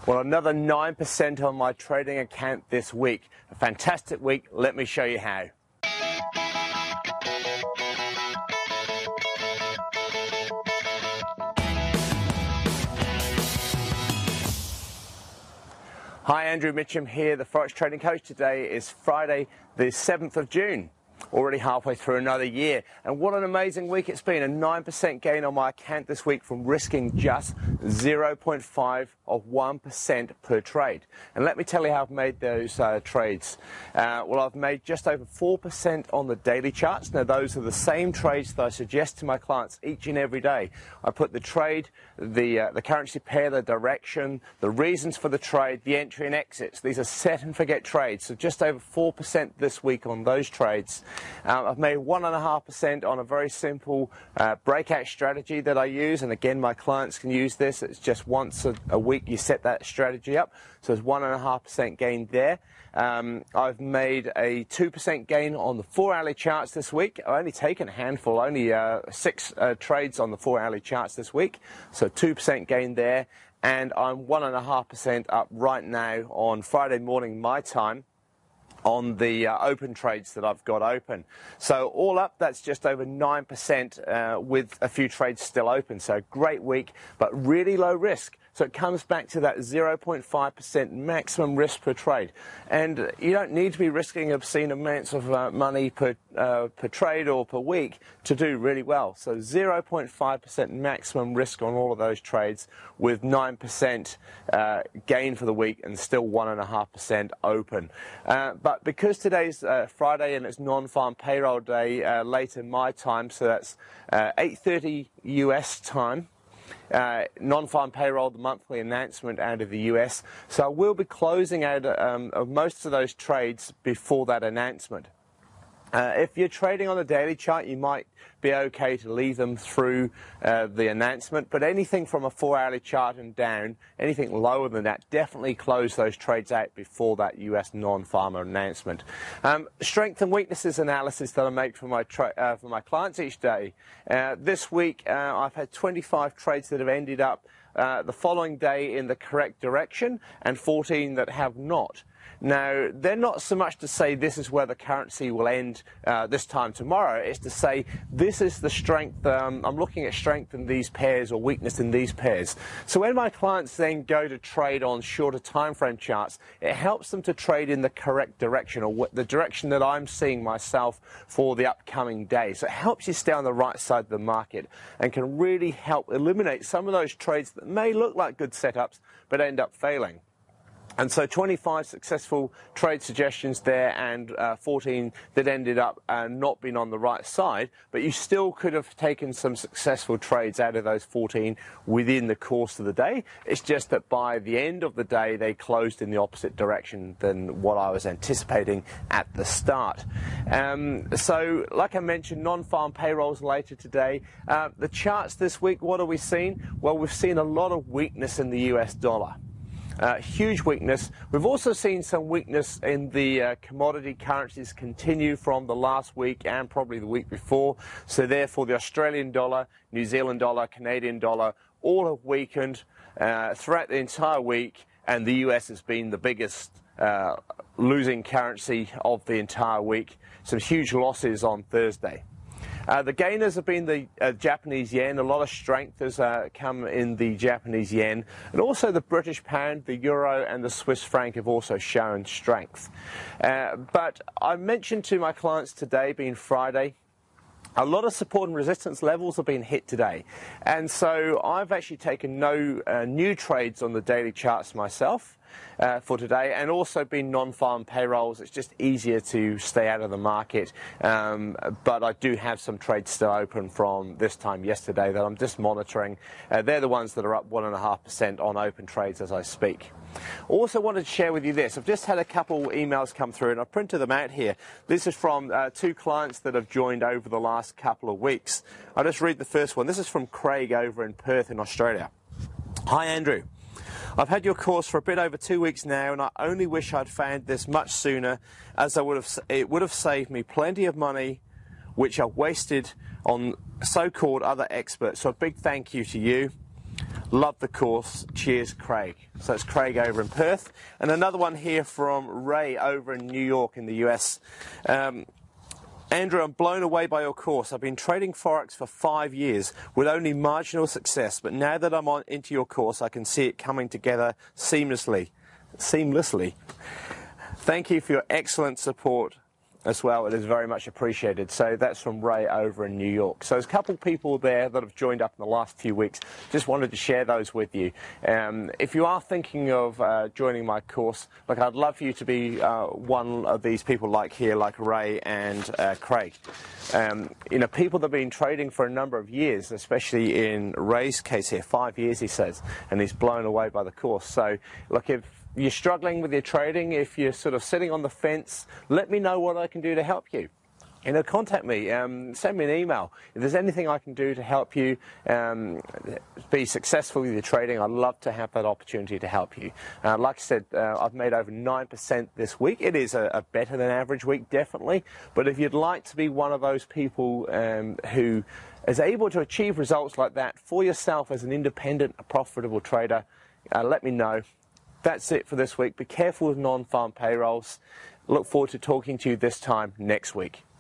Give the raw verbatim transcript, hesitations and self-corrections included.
Well, another nine percent on my trading account this week. A fantastic week. Let me show you how. Hi, Andrew Mitchum here, the Forex Trading Coach. Today is Friday, the seventh of June. Already halfway through another year, and what an amazing week it's been. A nine percent gain on my account this week from risking just zero point five of one percent per trade. And let me tell you how I've made those uh, trades. Uh, well, I've made just over four percent on the daily charts. Now, those are the same trades that I suggest to my clients each and every day. I put the trade, the, uh, the currency pair, the direction, the reasons for the trade, the entry and exits. These are set and forget trades, so just over four percent this week on those trades. Um, I've made one point five percent on a very simple uh, breakout strategy that I use, and again, my clients can use this. It's just once a, a week you set that strategy up, so there's one point five percent gain there. Um, I've made a two percent gain on the four-hourly charts this week. I've only taken a handful, only uh, six uh, trades on the four-hourly charts this week, so two percent gain there, and I'm one point five percent up right now on Friday morning my time on the uh, open trades that I've got open. So all up, that's just over nine percent uh, with a few trades still open. So great week, but really low risk. So it comes back to that zero point five percent maximum risk per trade. And you don't need to be risking obscene amounts of uh, money per, uh, per trade or per week to do really well. So zero point five percent maximum risk on all of those trades with nine percent uh, gain for the week and still one point five percent open. Uh, but because today's uh, Friday and it's non-farm payroll day uh, late in my time, so that's uh, eight thirty U S time, Uh, non-farm payroll, the monthly announcement out of the U S. So we'll be closing out um, of most of those trades before that announcement. Uh, if you're trading on the daily chart, you might be okay to leave them through uh, the announcement, but anything from a four-hourly chart and down, anything lower than that, definitely close those trades out before that U S non-farmer announcement. Um, strength and weaknesses analysis that I make for my tra uh, for my clients each day. Uh, this week, uh, I've had twenty-five trades that have ended up uh, the following day in the correct direction, and fourteen that have not. Now, they're not so much to say this is where the currency will end uh, this time tomorrow. It's to say this is the strength. Um, I'm looking at strength in these pairs or weakness in these pairs. So when my clients then go to trade on shorter time frame charts, it helps them to trade in the correct direction, or what, the direction that I'm seeing myself for the upcoming day. So it helps you stay on the right side of the market and can really help eliminate some of those trades that may look like good setups but end up failing. And so twenty-five successful trade suggestions there, and uh, fourteen that ended up uh, not being on the right side, but you still could have taken some successful trades out of those fourteen within the course of the day. It's just that by the end of the day, they closed in the opposite direction than what I was anticipating at the start. Um, so, like I mentioned, non-farm payrolls later today. Uh, the charts this week, what have we seen? Well, we've seen a lot of weakness in the U S dollar. Uh, huge weakness. We've also seen some weakness in the uh, commodity currencies continue from the last week and probably the week before. So therefore the Australian dollar, New Zealand dollar, Canadian dollar all have weakened uh, throughout the entire week, and the U S has been the biggest uh, losing currency of the entire week. Some huge losses on Thursday. Uh, the gainers have been the uh, Japanese yen. A lot of strength has uh, come in the Japanese yen, and also the British pound, the euro and the Swiss franc have also shown strength. Uh, but I mentioned to my clients today, being Friday, a lot of support and resistance levels have been hit today, and so I've actually taken no uh, new trades on the daily charts myself uh, for today, and also been non-farm payrolls. It's just easier to stay out of the market, um, but I do have some trades still open from this time yesterday that I'm just monitoring. Uh, they're the ones that are up one point five percent on open trades as I speak. Also wanted to share with you this. I've just had a couple emails come through, and I printed them out here. This is from uh, two clients that have joined over the last couple of weeks. I'll just read the first one. This is from Craig over in Perth in Australia. Hi Andrew. I've had your course for a bit over two weeks now, and I only wish I'd found this much sooner, as I would have, it would have saved me plenty of money, which I wasted on so-called other experts. So a big thank you to you. Love the course. Cheers, Craig. So it's Craig over in Perth. And another one here from Ray over in New York in the U S. Um, Andrew, I'm blown away by your course. I've been trading Forex for five years with only marginal success, but now that I'm on into your course, I can see it coming together seamlessly. Seamlessly. Thank you for your excellent support as well. It is very much appreciated. So that's from Ray over in New York. So there's a couple of people there that have joined up in the last few weeks. Just wanted to share those with you. Um, if you are thinking of uh, joining my course, look, I'd love for you to be uh, one of these people like here, like Ray and uh, Craig. Um, you know, people that have been trading for a number of years, especially in Ray's case here, five years he says, and he's blown away by the course. So look, if you're struggling with your trading, if you're sort of sitting on the fence, let me know what I can do to help you. You know, contact me, um, send me an email. If there's anything I can do to help you um, be successful with your trading, I'd love to have that opportunity to help you. Uh, like I said, uh, I've made over nine percent this week. It is a, a better than average week, definitely. But if you'd like to be one of those people um, who is able to achieve results like that for yourself as an independent, profitable trader, uh, let me know. That's it for this week. Be careful with non-farm payrolls. Look forward to talking to you this time next week.